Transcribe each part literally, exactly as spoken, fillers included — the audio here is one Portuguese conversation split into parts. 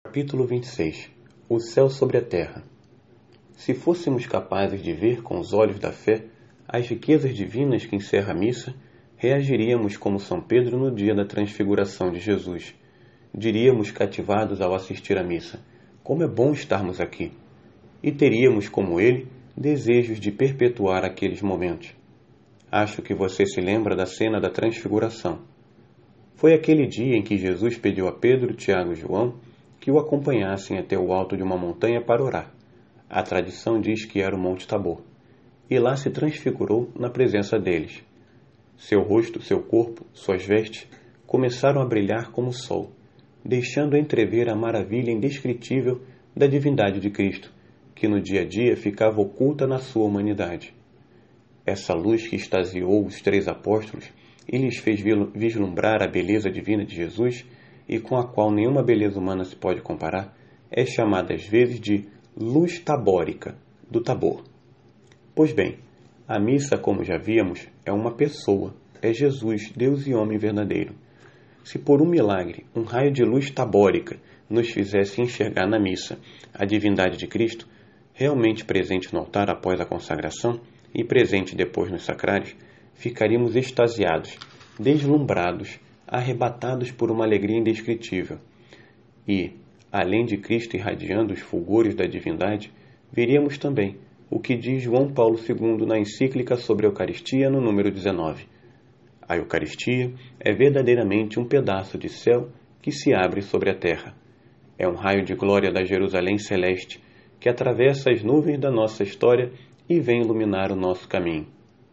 Capítulo vinte e seis. O céu sobre a terra. Se fôssemos capazes de ver com os olhos da fé as riquezas divinas que encerra a missa, reagiríamos como São Pedro no dia da transfiguração de Jesus. Diríamos cativados ao assistir à missa: como é bom estarmos aqui! E teríamos, como ele, desejos de perpetuar aqueles momentos. Acho que você se lembra da cena da transfiguração. Foi aquele dia em que Jesus pediu a Pedro, Tiago e João que o acompanhassem até o alto de uma montanha para orar. A tradição diz que era o Monte Tabor. E lá se transfigurou na presença deles. Seu rosto, seu corpo, suas vestes começaram a brilhar como o sol, deixando entrever a maravilha indescritível da divindade de Cristo, que no dia a dia ficava oculta na sua humanidade. Essa luz que extasiou os três apóstolos e lhes fez vislumbrar a beleza divina de Jesus, e com a qual nenhuma beleza humana se pode comparar, é chamada às vezes de luz tabórica, do Tabor. Pois bem, a missa, como já víamos, é uma pessoa, é Jesus, Deus e homem verdadeiro. Se por um milagre, um raio de luz tabórica nos fizesse enxergar na missa a divindade de Cristo, realmente presente no altar após a consagração e presente depois nos sacrários, ficaríamos extasiados, deslumbrados, arrebatados por uma alegria indescritível. E, além de Cristo irradiando os fulgores da divindade, veríamos também o que diz João Paulo segundo na encíclica sobre a Eucaristia no número dezenove. A Eucaristia é verdadeiramente um pedaço de céu que se abre sobre a terra. É um raio de glória da Jerusalém celeste que atravessa as nuvens da nossa história e vem iluminar o nosso caminho.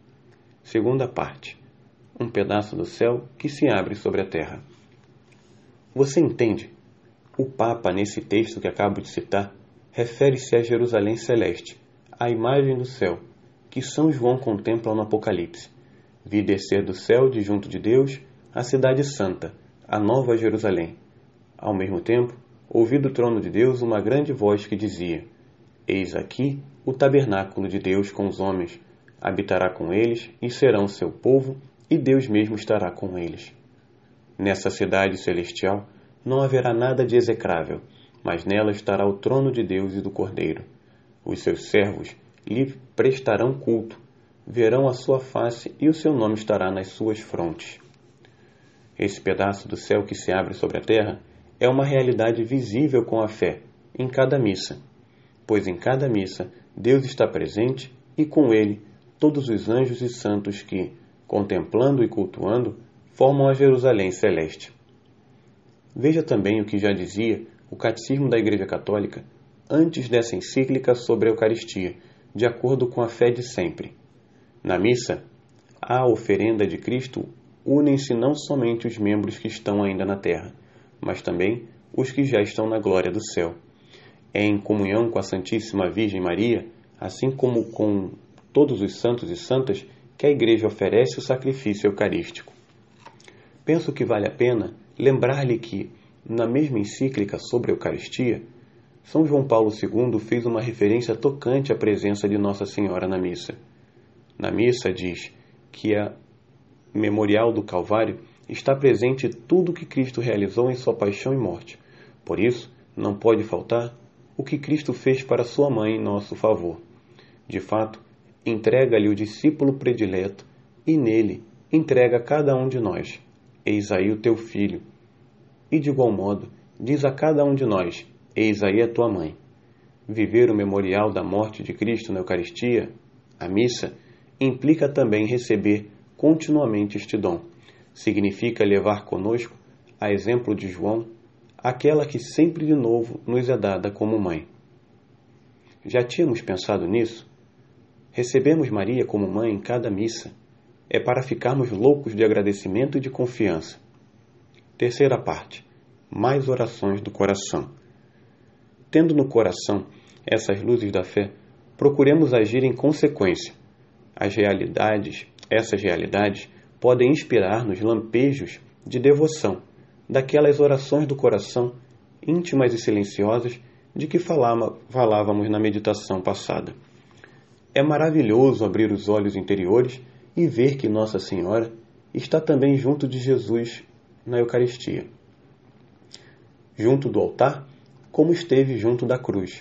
Segunda parte. Um pedaço do céu que se abre sobre a terra. Você entende? O Papa, nesse texto que acabo de citar, refere-se a Jerusalém celeste, a imagem do céu, que São João contempla no Apocalipse. Vi descer do céu, de junto de Deus, a cidade santa, a nova Jerusalém. Ao mesmo tempo, ouvi do trono de Deus uma grande voz que dizia: eis aqui o tabernáculo de Deus com os homens, habitará com eles e serão seu povo, e Deus mesmo estará com eles. Nessa cidade celestial não haverá nada de execrável, mas nela estará o trono de Deus e do Cordeiro. Os seus servos lhe prestarão culto, verão a sua face e o seu nome estará nas suas frontes. Esse pedaço do céu que se abre sobre a terra é uma realidade visível com a fé, em cada missa, pois em cada missa Deus está presente e com ele todos os anjos e santos que, contemplando e cultuando, formam a Jerusalém celeste. Veja também o que já dizia o Catecismo da Igreja Católica antes dessa encíclica sobre a Eucaristia, de acordo com a fé de sempre. Na missa, à oferenda de Cristo unem-se não somente os membros que estão ainda na terra, mas também os que já estão na glória do céu. É em comunhão com a Santíssima Virgem Maria, assim como com todos os santos e santas, que a Igreja oferece o sacrifício eucarístico. Penso que vale a pena lembrar-lhe que, na mesma encíclica sobre a Eucaristia, São João Paulo segundo fez uma referência tocante à presença de Nossa Senhora na missa. Na missa diz que a memorial do Calvário está presente tudo o que Cristo realizou em sua paixão e morte. Por isso, não pode faltar o que Cristo fez para sua mãe em nosso favor. De fato, entrega-lhe o discípulo predileto e nele entrega cada um de nós: eis aí o teu filho. E de igual modo, diz a cada um de nós: eis aí a tua mãe. Viver o memorial da morte de Cristo na Eucaristia, a missa, implica também receber continuamente este dom. Significa levar conosco, a exemplo de João, aquela que sempre de novo nos é dada como mãe. Já tínhamos pensado nisso? Recebemos Maria como mãe em cada missa. É para ficarmos loucos de agradecimento e de confiança. Terceira parte. Mais orações do coração. Tendo no coração essas luzes da fé, procuremos agir em consequência. As realidades, essas realidades, podem inspirar-nos lampejos de devoção, daquelas orações do coração, íntimas e silenciosas, de que falávamos na meditação passada. É maravilhoso abrir os olhos interiores e ver que Nossa Senhora está também junto de Jesus na Eucaristia. Junto do altar, como esteve junto da cruz.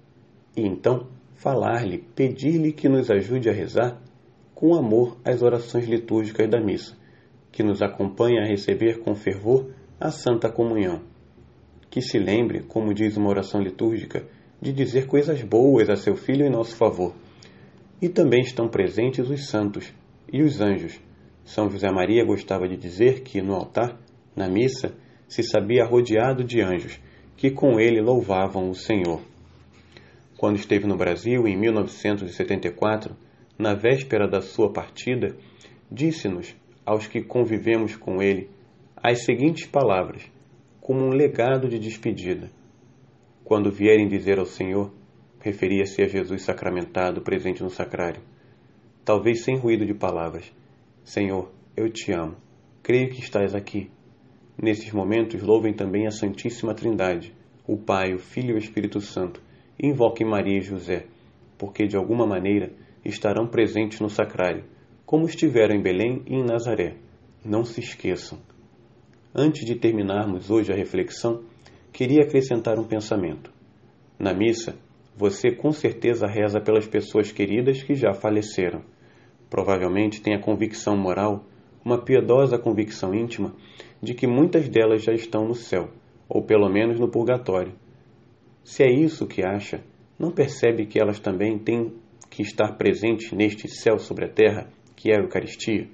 E então falar-lhe, pedir-lhe que nos ajude a rezar com amor as orações litúrgicas da missa, que nos acompanha a receber com fervor a Santa Comunhão. Que se lembre, como diz uma oração litúrgica, de dizer coisas boas a seu Filho em nosso favor. E também estão presentes os santos e os anjos. São José Maria gostava de dizer que, no altar, na missa, se sabia rodeado de anjos, que com ele louvavam o Senhor. Quando esteve no Brasil, em mil novecentos e setenta e quatro, na véspera da sua partida, disse-nos, aos que convivemos com ele, as seguintes palavras, como um legado de despedida. Quando vierem dizer ao Senhor, referia-se a Jesus sacramentado presente no sacrário, talvez sem ruído de palavras, Senhor, eu te amo, creio que estás aqui. Nesses momentos louvem também a Santíssima Trindade, o Pai, o Filho e o Espírito Santo, e invoquem Maria e José, porque de alguma maneira estarão presentes no sacrário, como estiveram em Belém e em Nazaré. Não se esqueçam. Antes de terminarmos hoje a reflexão, queria acrescentar um pensamento. Na missa, você com certeza reza pelas pessoas queridas que já faleceram. Provavelmente tem a convicção moral, uma piedosa convicção íntima, de que muitas delas já estão no céu, ou pelo menos no purgatório. Se é isso que acha, não percebe que elas também têm que estar presentes neste céu sobre a terra, que é a Eucaristia?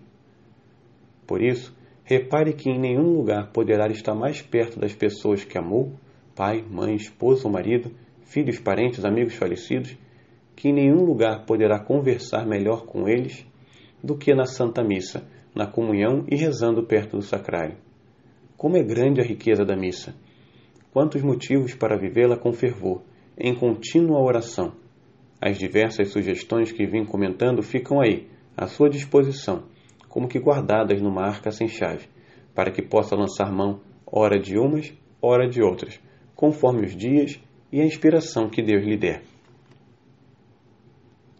Por isso, repare que em nenhum lugar poderá estar mais perto das pessoas que amou, pai, mãe, esposa ou marido, filhos, parentes, amigos falecidos, que em nenhum lugar poderá conversar melhor com eles do que na Santa Missa, na comunhão e rezando perto do sacrário. Como é grande a riqueza da missa! Quantos motivos para vivê-la com fervor, em contínua oração! As diversas sugestões que vim comentando ficam aí, à sua disposição, como que guardadas numa arca sem chave, para que possa lançar mão, ora de umas, ora de outras, conforme os dias e a inspiração que Deus lhe der.